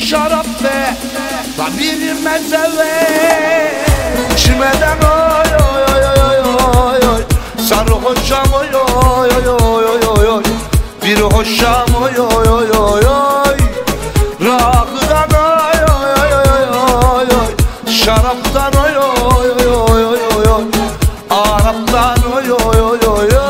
şarap ve bir mezeve. İçmeden oy oy oy oy oy oy, sarhoşam oy oy oy oy oy oy, bir hoşam oy oy oy oy oy, rakıdan oy oy oy oy oy, şaraptan oy oy oy oy oy oy, Araptan oy oy oy oy oy.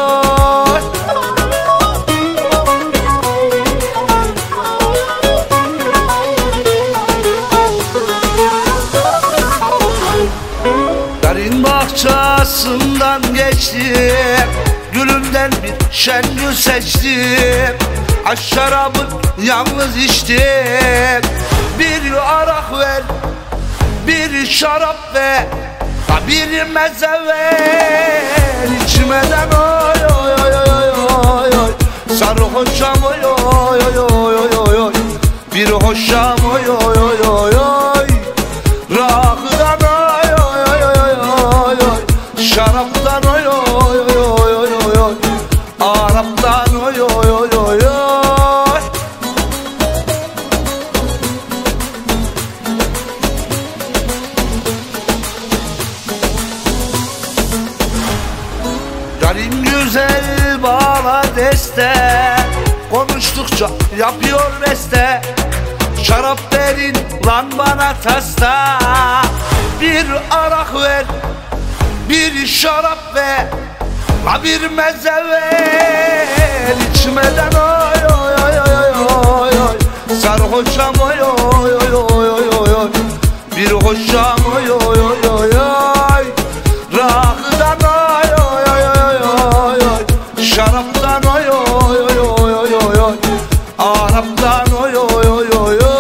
Darın bahçesinden geçtim, gülümden bir şengül seçtim. Şarabı yalnız içtim. Bir arak ver, bir şarap ver, bir meze ver. İçmeden oy oy oy oy oy oy, sarhoşam oy oy oy oy oy oy, bir hoşam oy oy oy oy oy, rakıdan oy oy oy oy oy oy, şaraptan oy oy oy oy oy oy, Araptan oy oy oy oy oy. Yarim güzel bana destek, konuştukça yapıyor beste. Şarap verin lan bana tasta, bir arak ver, bir şarap ver, bir meze ver. İçmeden oy oy oy oy oy oy, sarhoşam oy oy oy oy oy oy, bir hoşam oy oy oy oy oy, rakıdan oy oy oy oy oy oy, şaraptan oy oy oy oy oy oy oy, Araptan oy oy oy oy oy.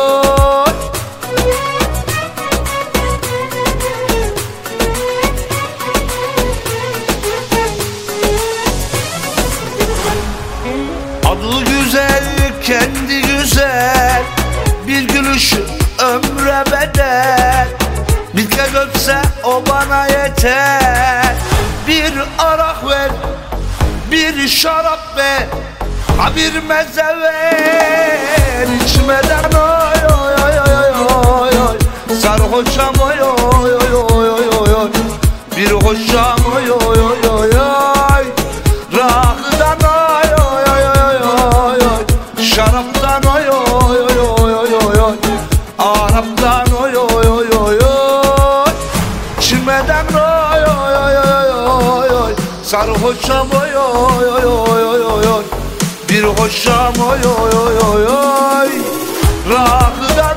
Adı güzel, kendi güzel, bir gülüşü ömre bedel. Bir kez öpse o bana yeter. Bir arak ver, bir şarap ver, bir meze ver. İçmeden oy oy oy oy oy oy, sarhoşam oy oy oy oy oy oy, bir hoşam oy oy oy oy oy, rakıdan oy oy oy oy oy oy, şaraptan oy oy oy oy oy oy, Araptan oy oy oy oy oy. İçmeden oy oy oy oy oy, sarhoşam oy oy oy oy oy oy, bir hoşam oy oy oy oy oy, rakıdan